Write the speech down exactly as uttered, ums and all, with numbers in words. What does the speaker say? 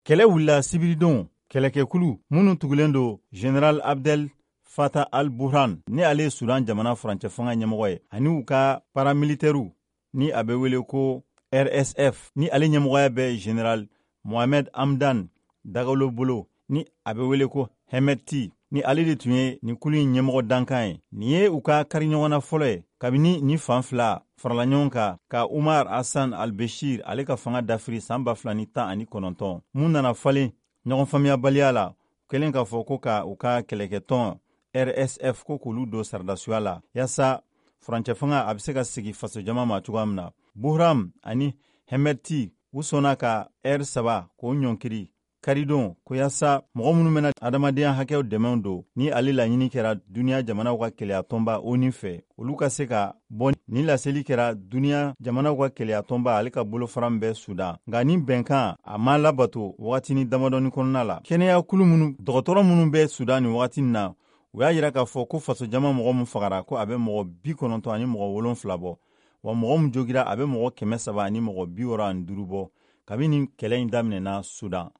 Kɛlɛ wulila sibiridon kɛlɛkɛkulu minnu tugulen don General Abdel Fattah al-Burhan ni ale Sudan jamana furancɛ fanga ɲɛmɔgɔ ye ani u ka paramilitaires ni a bɛ wele ko R S F ni ale ɲɛmɔgɔya bɛ General Mohamed Hamdan Dagalo bolo ni a bɛ wele ko Hemeti ni ale de tun ye nin kulu in ɲɛmɔgɔ dankan ye. Nin ye u ka kariɲɔgɔnna fɔlɔ ye kabini ni fan fila farala ɲɔgɔn kan ka Umar Hassan al-Bashir ale ka fanga dafiri san ba fila ni tan ani kɔnɔntɔn. Mun nana falen ɲɔgɔn faamuyabaliya la kɛlen k'a fɔ ko ka u ka kɛlɛkɛtɔn R S F ko k'olu don saradasuya la yaasa furancɛ fanga a bɛ se ka sigi faso jama ma cogoya min na. Burhan ani Hemeti u sɔnna ka R saba k'o ɲɔnkiri karidon ko yaasa mɔgɔ minnu bɛna adamadenya hakɛw dɛmɛw don ni ale laɲini kɛra duniya jamanaw ka kɛlɛya tɔnba O N U fɛ olu ka se ka bɔ. Ni laseli kɛra duniya jamanaw ka kɛlɛya tɔnba ale ka bolofara min bɛ Sudan nka ni bɛnkan a ma labato wagatini damadɔni kɔnɔna la. Kɛnɛya kulu minnu dɔgɔtɔrɔ minnu bɛ Sudan ni wagati na u y'a jira k'a fɔ ko faso jama mɔgɔ min fagara ko a bɛ mɔgɔ bi kɔnɔntɔn ani mɔgɔ wolonfila bɔ wa mɔgɔ min jogira a bɛ mɔgɔ kɛmɛ saba ani mɔgɔ bi wɔɔrɔ ani duuru bɔ kabini kɛlɛ in daminɛna Sudan.